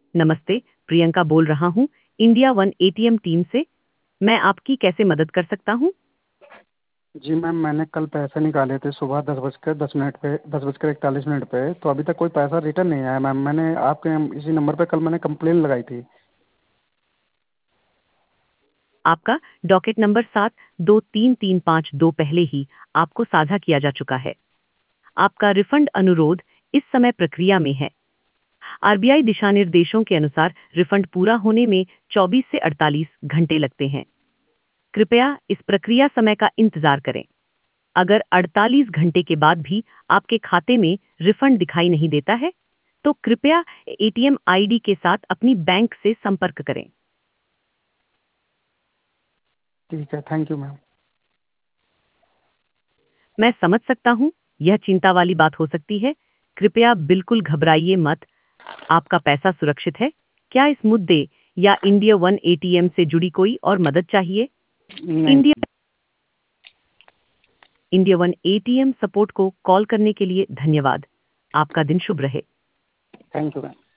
नमस्ते, प्रियंका बोल रहा हूँ, इंडिया वन एटीएम टीम से। मैं आपकी कैसे मदद कर सकता हूँ? जी मैम, मैंने कल पैसे निकाले थे सुबह 10:10 पे, 10:41 पे। तो अभी तक कोई पैसा रिटर्न नहीं आया मैम। मैंने आपके इसी नंबर पे कल मैंने कंप्लेन लगाई थी। आपका डॉकेट नंबर 723352 पहले ही आपको साझा किया जा चुका है। आपका रिफंड अनुरोध इस समय प्रक्रिया में है। आरबीआई दिशा निर्देशों के अनुसार रिफंड पूरा होने में 24 से 48 घंटे लगते हैं। कृपया इस प्रक्रिया समय का इंतजार करें। अगर 48 घंटे के बाद भी आपके खाते में रिफंड दिखाई नहीं देता है, तो कृपया एटीएम आईडी के साथ अपनी बैंक से संपर्क करें। ठीक है, थैंक यू मैम। मैं समझ सकता हूँ, यह चिंता वाली बात हो सकती है। कृपया बिल्कुल घबराइए मत। आपका पैसा सुरक्षित है। क्या इस मुद्दे या इंडिया वन एटीएम से जुड़ी कोई और मदद चाहिए? नहीं। India India one ATM support को कॉल करने के लिए धन्यवाद। आपका दिन शुभ रहे। Thank you ma'am.